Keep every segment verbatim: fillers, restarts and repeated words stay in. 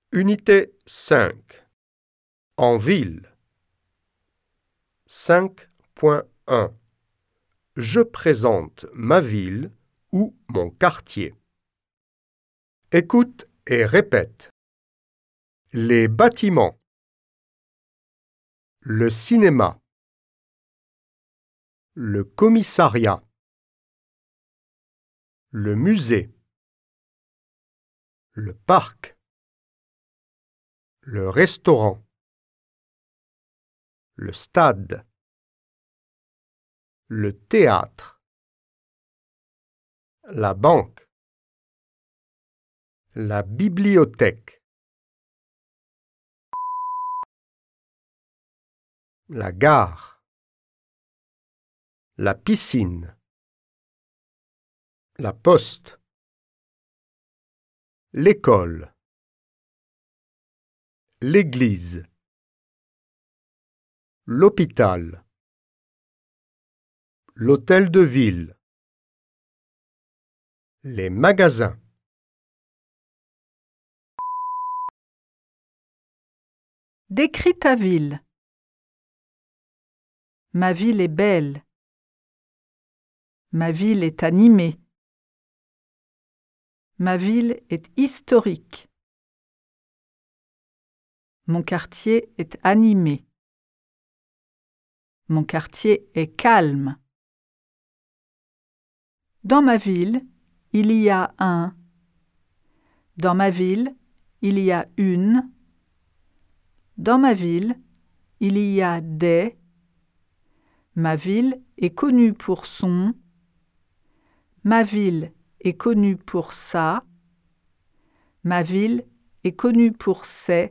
Unité cinq. En ville. cinq point un. Je présente ma ville ou mon quartier. Écoute et répète. Les bâtiments. Le cinéma. Le commissariat. Le musée. Le parc. Le restaurant. Le stade. Le théâtre. La banque. La bibliothèque. La gare. La piscine. La poste. L'école. L'église. L'hôpital. L'hôtel de ville. Les magasins. Décris ta ville. Ma ville est belle. Ma ville est animée. Ma ville est historique. Mon quartier est animé. Mon quartier est calme. Dans ma ville, il y a un. Dans ma ville, il y a une. Dans ma ville, il y a des. Ma ville est connue pour son. Ma ville est connue pour ça. Ma ville est connue pour ses.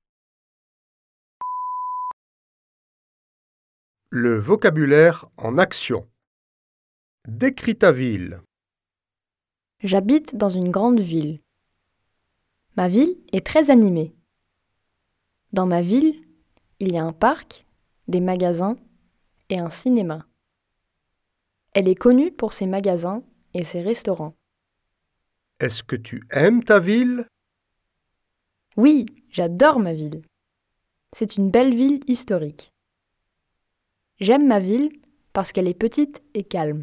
Le vocabulaire en action. Décris ta ville. J'habite dans une grande ville. Ma ville est très animée. Dans ma ville, il y a un parc, des magasins et un cinéma. Elle est connue pour ses magasins et ses restaurants. Est-ce que tu aimes ta ville? Oui, j'adore ma ville. C'est une belle ville historique. J'aime ma ville parce qu'elle est petite et calme.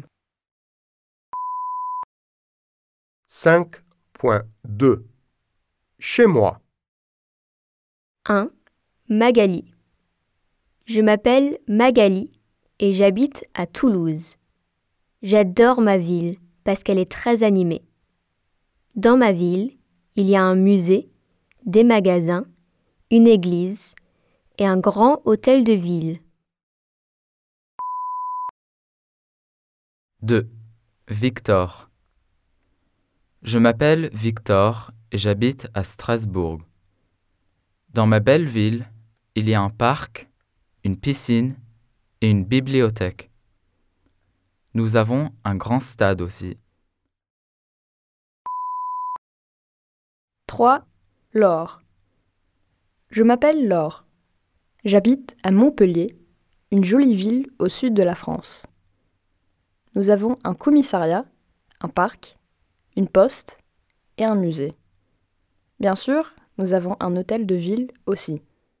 cinq point deux. Chez moi. un. Magali. Je m'appelle Magali et j'habite à Toulouse. J'adore ma ville parce qu'elle est très animée. Dans ma ville, il y a un musée, des magasins, une église et un grand hôtel de ville. deux. Victor. Je m'appelle Victor et j'habite à Strasbourg. Dans ma belle ville, il y a un parc, une piscine et une bibliothèque. Nous avons un grand stade aussi. trois. Laure. Je m'appelle Laure. J'habite à Montpellier, une jolie ville au sud de la France. Nous avons un commissariat, un parc, une poste et un musée. Bien sûr, nous avons un hôtel de ville aussi.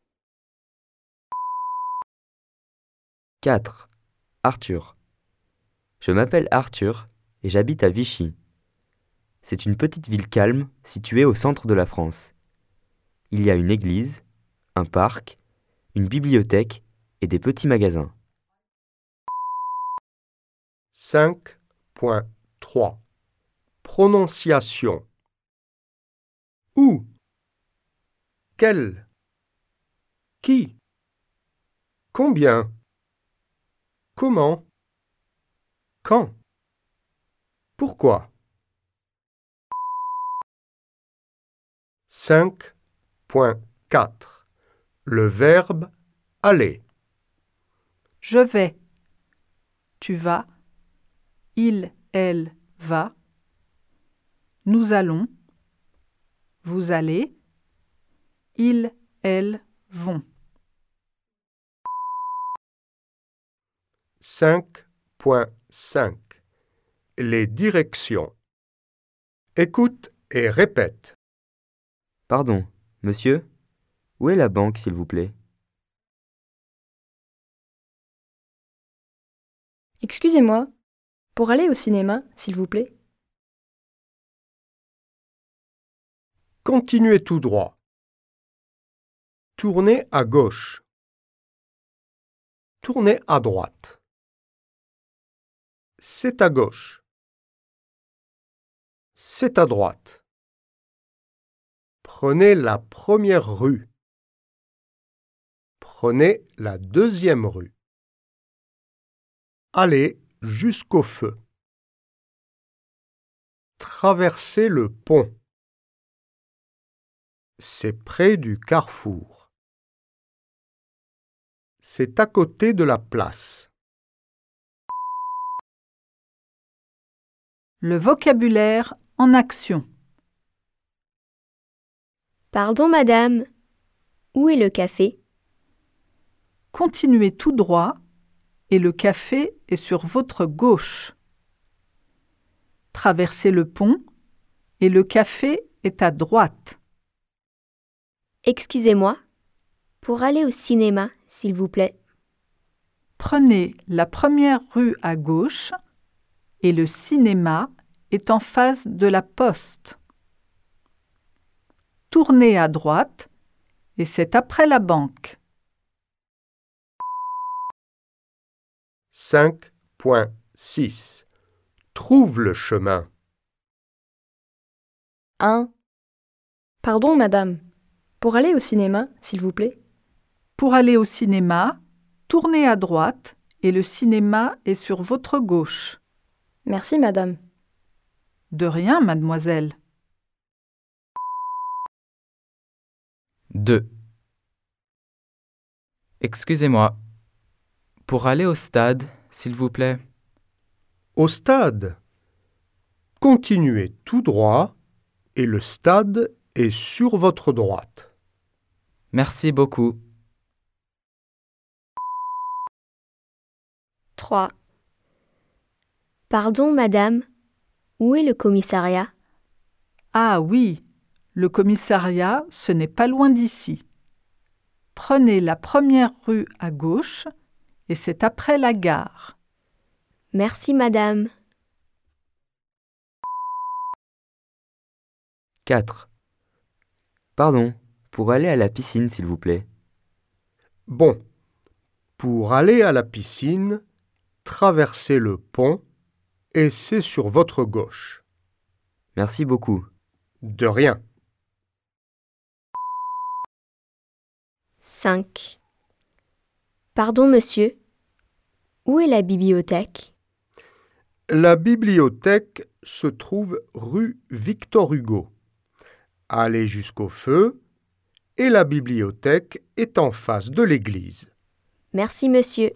quatre. Arthur. Je m'appelle Arthur et j'habite à Vichy. C'est une petite ville calme située au centre de la France. Il y a une église, un parc, une bibliothèque et des petits magasins. cinq point trois. Prononciation. Où? Quel? Qui? Combien? Comment? Quand? Pourquoi? cinq point quatre. Le verbe aller. Je vais. Tu vas. Il, elle, va. Nous allons. Vous allez. Ils, elles, vont. cinq point cinq. Les directions. Écoute et répète. Pardon, Monsieur, où est la banque, s'il vous plaît? Excusez-moi, pour aller au cinéma, s'il vous plaît? Continuez tout droit. Tournez à gauche. Tournez à droite. C'est à gauche. C'est à droite. Prenez la première rue. Prenez la deuxième rue. Allez jusqu'au feu. Traversez le pont. C'est près du carrefour. C'est à côté de la place. Le vocabulaire en action. Pardon, madame. Où est le café? Continuez tout droit et le café est sur votre gauche. Traversez le pont et le café est à droite. Excusez-moi. Pour aller au cinéma, s'il vous plaît. Prenez la première rue à gauche et le cinéma est en face de la poste. Tournez à droite et c'est après la banque. cinq point six. Trouve le chemin. un. Pardon, madame. Pour aller au cinéma, s'il vous plaît? Pour aller au cinéma, tournez à droite et le cinéma est sur votre gauche. Merci, madame. De rien, mademoiselle. deux. Excusez-moi. Pour aller au stade, s'il vous plaît? Au stade. Continuez tout droit et le stade est sur votre droite. Merci beaucoup. trois. Pardon, madame. Où est le commissariat? Ah oui, le commissariat, ce n'est pas loin d'ici. Prenez la première rue à gauche et c'est après la gare. Merci, madame. quatre. Pardon, pour aller à la piscine, s'il vous plaît. Bon. Pour aller à la piscine, traversez le pont et c'est sur votre gauche. Merci beaucoup. De rien. cinq. Pardon, monsieur. Où est la bibliothèque? La bibliothèque se trouve rue Victor Hugo. Allez jusqu'au feu et la bibliothèque est en face de l'église. Merci, monsieur.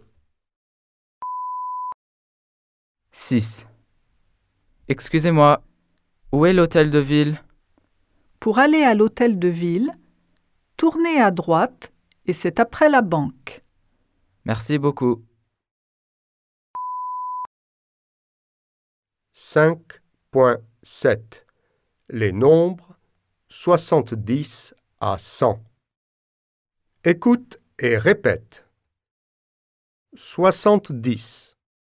six. Excusez-moi. Où est l'hôtel de ville? Pour aller à l'hôtel de ville, tournez à droite et c'est après la banque. Merci beaucoup. cinq point sept. Les nombres soixante-dix à cent. Écoute et répète. soixante-dix,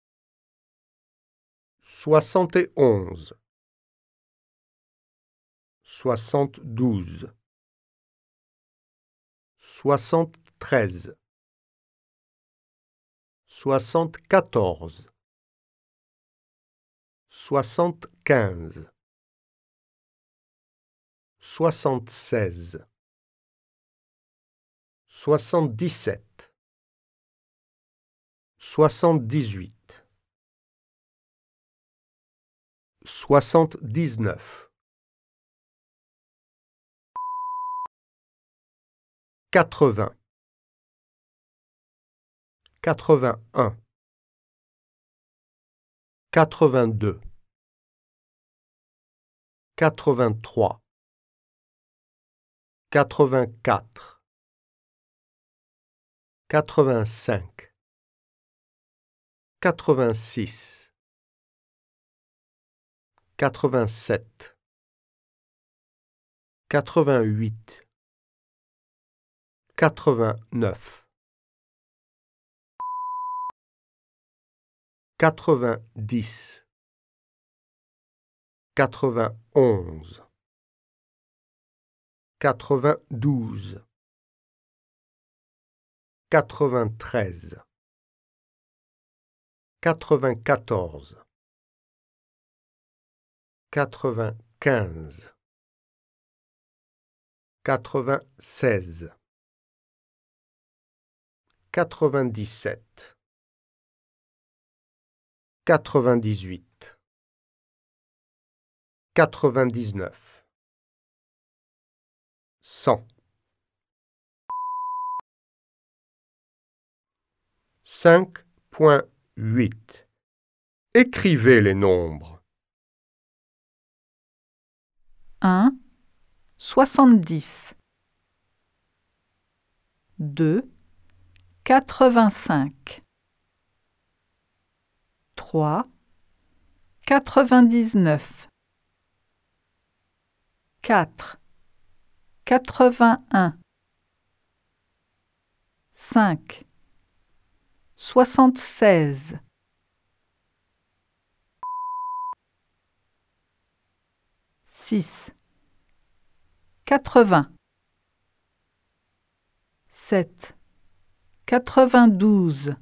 soixante et onze, soixante-douze, soixante-treize, soixante-quatorze, soixante-quinze, soixante-seize, soixante-dix-sept, soixante-dix-huit, soixante-dix-neuf, quatre-vingts, quatre-vingt-un, quatre-vingt-deux, quatre-vingt-trois, quatre-vingt-quatre, quatre-vingt-cinq, quatre-vingt-six, quatre-vingt-sept, quatre-vingt-huit, quatre-vingt-neuf, quatre-vingt-dix, quatre-vingt-onze, quatre-vingt-douze, quatre-vingt-treize, quatre-vingt-quatorze, quatre-vingt-quinze, quatre-vingt-seize, quatre-vingt-dix-sept, quatre-vingt-dix-huit, quatre-vingt-dix-neuf, cent. cinq point huit. Écrivez les nombres. un, soixante-dix. deux, quatre-vingt-cinq. trois, quatre-vingt-dix-neuf. quatre, quatre-vingt-un. cinq, soixante-seize. six, quatre-vingts. sept, quatre-vingt-douze.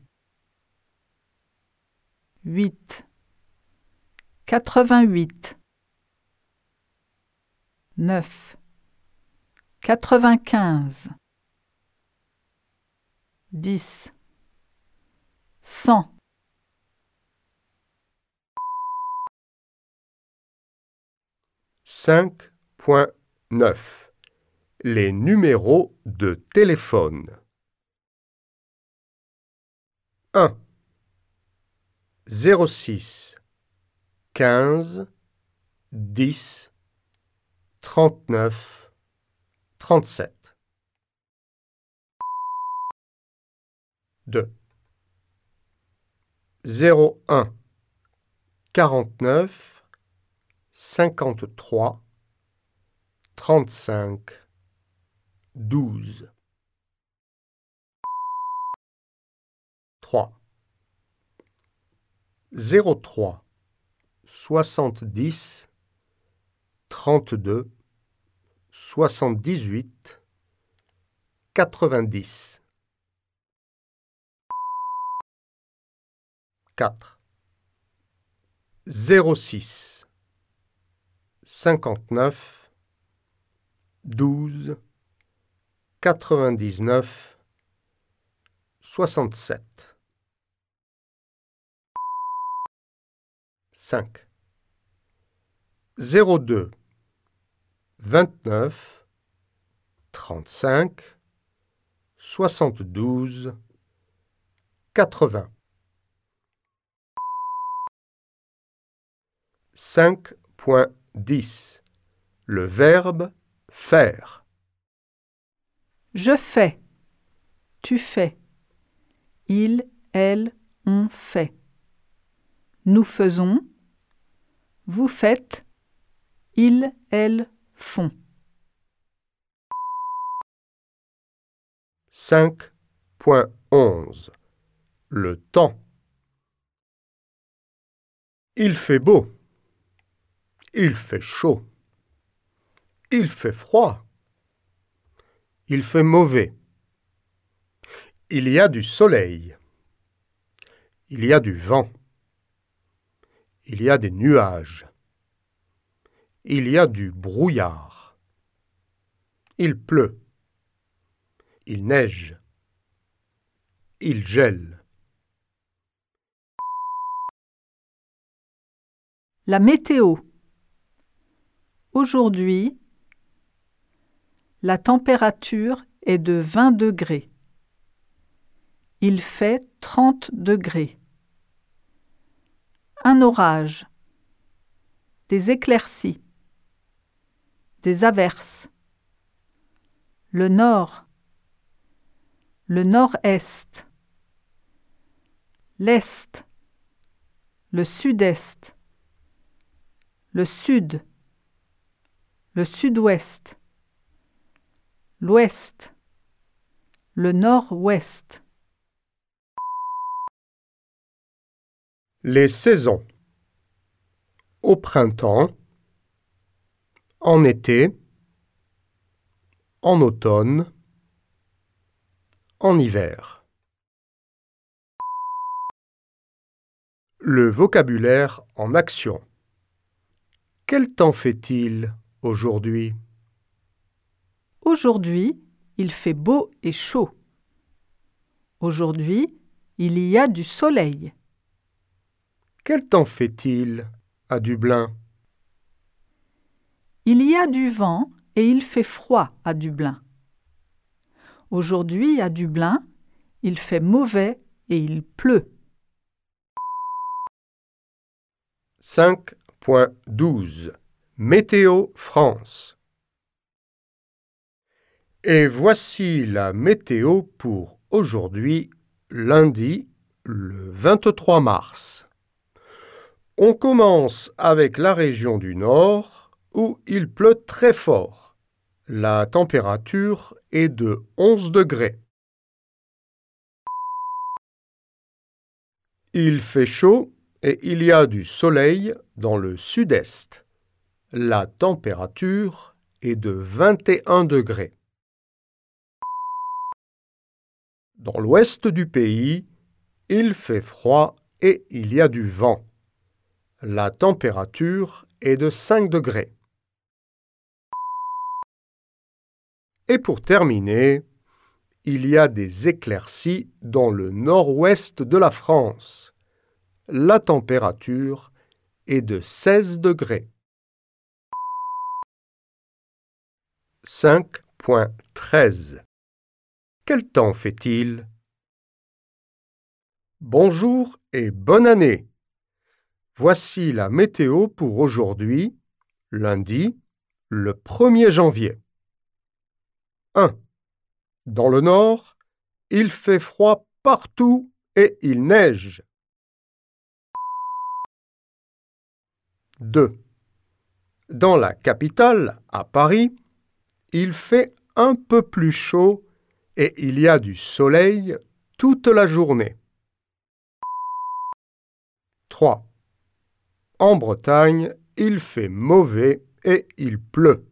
huit, quatre-vingt-huit. neuf, quatre-vingt-quinze. dix, cent. cinq point neuf. Les numéros de téléphone. un, zéro six, quinze, dix, trente-neuf, trente-sept. deux, zéro un, quarante-neuf, cinquante-trois, trente-cinq, douze. trois, zéro trois, soixante-dix, trente-deux, soixante-dix-huit, quatre-vingt-dix. quatre, zéro six, cinquante-neuf, douze, quatre-vingt-dix-neuf, soixante-sept. cinq, zéro deux, vingt-neuf, trente-cinq, soixante-douze, quatre-vingts. cinq point dix. Le verbe faire. Je fais. Tu fais. Il, elle, on fait. Nous faisons. Vous faites. Ils, elles font. cinq point onze. Le temps. Il fait beau. Il fait chaud. Il fait froid. Il fait mauvais. Il y a du soleil. Il y a du vent. Il y a des nuages. Il y a du brouillard. Il pleut. Il neige. Il gèle. La météo. Aujourd'hui, la température est de vingt degrés. Il fait trente degrés. Un orage. Des éclaircies. Des averses. Le nord. Le nord-est. L'est. Le sud-est. Le sud. Le sud-ouest. L'ouest. le nord-ouest. Les saisons. Au printemps, en été, en automne, en hiver. Le vocabulaire en action. Quel temps fait-il aujourd'hui? Aujourd'hui, il fait beau et chaud. Aujourd'hui, il y a du soleil. Quel temps fait-il à Dublin? Il y a du vent et il fait froid à Dublin. Aujourd'hui, à Dublin, il fait mauvais et il pleut. cinq point douze Météo France. Et voici la météo pour aujourd'hui, lundi, le vingt-trois mars. On commence avec la région du Nord, où il pleut très fort. La température est de onze degrés. Il fait chaud et il y a du soleil dans le sud-est. La température est de vingt et un degrés. Dans l'ouest du pays, il fait froid et il y a du vent. La température est de cinq degrés. Et pour terminer, il y a des éclaircies dans le nord-ouest de la France. La température est de seize degrés. cinq point treize Quel temps fait-il? Bonjour et bonne année! Voici la météo pour aujourd'hui, lundi, le premier janvier. un. Dans le nord, il fait froid partout et il neige. deux. Dans la capitale, à Paris, il fait un peu plus chaud et il y a du soleil toute la journée. trois. En Bretagne, il fait mauvais et il pleut.